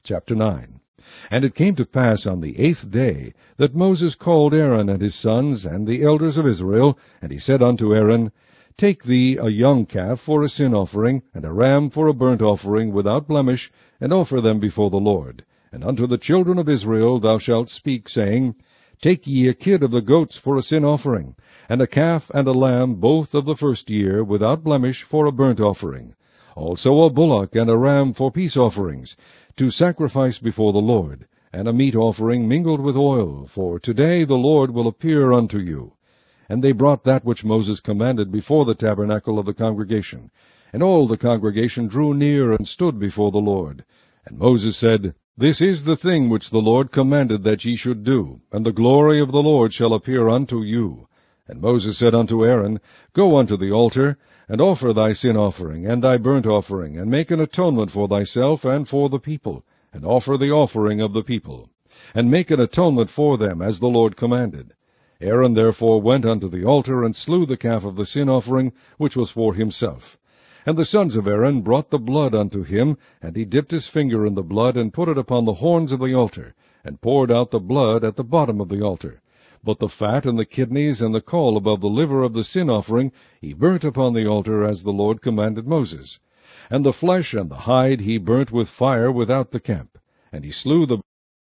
Chapter 9. And it came to pass on the 8th day that Moses called Aaron and his sons and the elders of Israel, and he said unto Aaron, Take thee a young calf for a sin offering, and a ram for a burnt offering without blemish, and offer them before the Lord. And unto the children of Israel thou shalt speak, saying, Take ye a kid of the goats for a sin offering, and a calf and a lamb both of the first year, without blemish, for a burnt offering. Also a bullock and a ram for peace offerings, to sacrifice before the Lord, and a meat offering mingled with oil, for today the Lord will appear unto you. And they brought that which Moses commanded before the tabernacle of the congregation. And all the congregation drew near and stood before the Lord. And Moses said, This is the thing which the Lord commanded that ye should do, and the glory of the Lord shall appear unto you. And Moses said unto Aaron, Go unto the altar, and offer thy sin offering, and thy burnt offering, and make an atonement for thyself and for the people, and offer the offering of the people, and make an atonement for them, as the Lord commanded. Aaron therefore went unto the altar, and slew the calf of the sin offering, which was for himself. And the sons of Aaron brought the blood unto him, and he dipped his finger in the blood, and put it upon the horns of the altar, and poured out the blood at the bottom of the altar. But the fat and the kidneys and the caul above the liver of the sin offering he burnt upon the altar, as the Lord commanded Moses. And the flesh and the hide he burnt with fire without the camp. And he slew the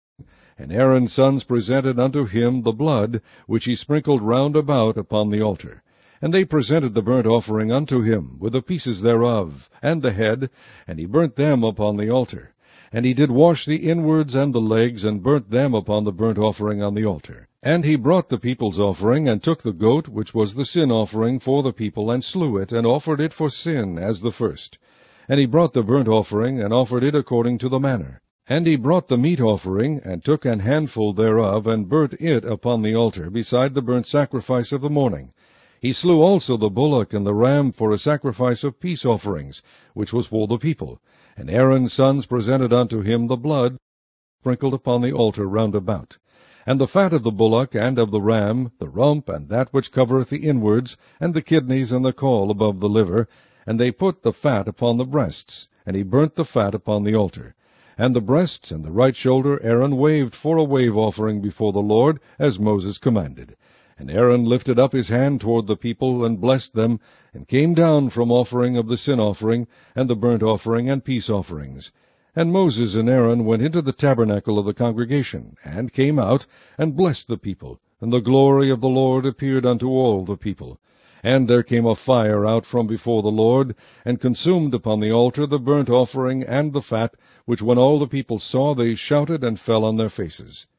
and Aaron's sons presented unto him the blood, which he sprinkled round about upon the altar. And they presented the burnt offering unto him, with the pieces thereof, and the head, and he burnt them upon the altar. And he did wash the inwards and the legs, and burnt them upon the burnt offering on the altar. And he brought the people's offering, and took the goat, which was the sin offering for the people, and slew it, and offered it for sin, as the first. And he brought the burnt offering, and offered it according to the manner. And he brought the meat offering, and took an handful thereof, and burnt it upon the altar, beside the burnt sacrifice of the morning. He slew also the bullock and the ram for a sacrifice of peace offerings, which was for the people. And Aaron's sons presented unto him the blood sprinkled upon the altar round about. And the fat of the bullock and of the ram, the rump, and that which covereth the inwards, and the kidneys and the caul above the liver, and they put the fat upon the breasts, and he burnt the fat upon the altar. And the breasts and the right shoulder Aaron waved for a wave offering before the Lord, as Moses commanded. And Aaron lifted up his hand toward the people, and blessed them, and came down from offering of the sin offering, and the burnt offering, and peace offerings. And Moses and Aaron went into the tabernacle of the congregation, and came out, and blessed the people, and the glory of the Lord appeared unto all the people. And there came a fire out from before the Lord, and consumed upon the altar the burnt offering and the fat, which when all the people saw, they shouted and fell on their faces.